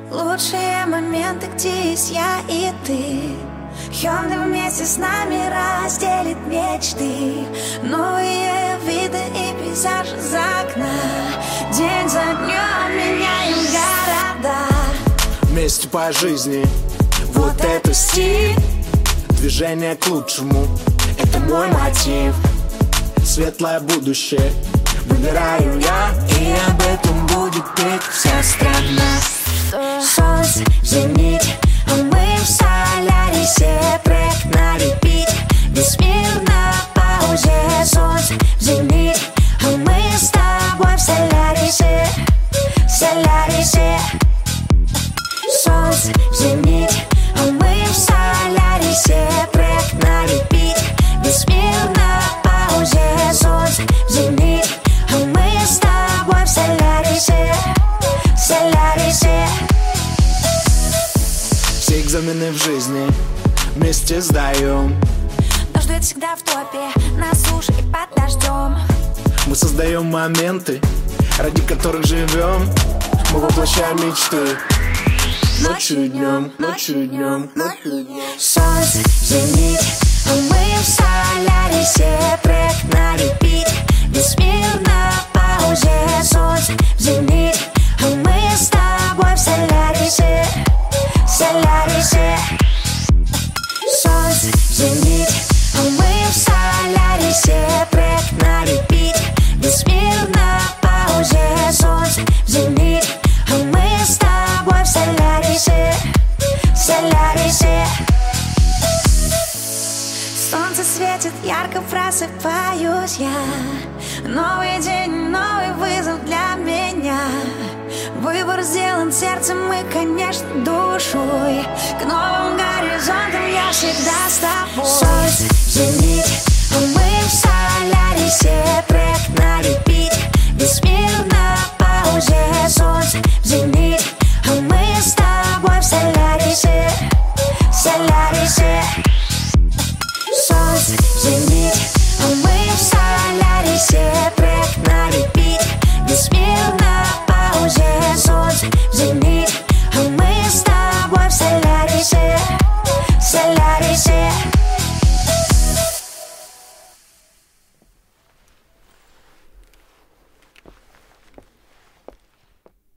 Лучшие моменты, где есть я и ты. Hyundai вместе с нами разделит мечты. Новые виды и пейзажи за окна. День за днем меняем города. Вместе по жизни, вот это стиль. Движение к лучшему, это мой мотив. Светлое будущее выбираю я, и об этом будет петь вся страна. Солнце в зените, а мы в Солярисе. Трек на репит, весь мир на паузе. Солнце в зените, а мы с тобой в Солярисе. Солярисе. Солнце в зените, а мы в Солярисе. Трек на репит, весь мир на паузе. Солнце в зените, а мы с тобой в Солярисе. Солярисе. Все экзамены в жизни вместе сдаем. Дождь всегда в топе, на суше и под дождем. Мы создаем моменты, ради которых живем. Мы воплощаем мечты ночью и днем, ночью и днем, ночью и днем. Солнце в зените, а мы в Солярисе. Трек на репит, весь мир на паузе. Солнце в зените, а мы с тобой в Солярисе. Солярисе. Солнце в зените, а мы в Солярисе. Трек на репит, весь мир на паузе. Солнце в зените, а мы с тобой в Солярисе. Солярисе. Солнце светит ярко, просыпаюсь я. Новый день, новый вызов для меня. Выбор сделан сердцем и, конечно, душой. К новым горизонтам я всегда с тобой. Солнце в зените, а мы в Солярисе. Трек на репит, весь мир на паузе. Солнце в зените, а мы с тобой в Солярисе. Солярисе. Солнце в зените, а мы в Солярисе. Трек на репит, весь мир на паузе. Солнце в зените.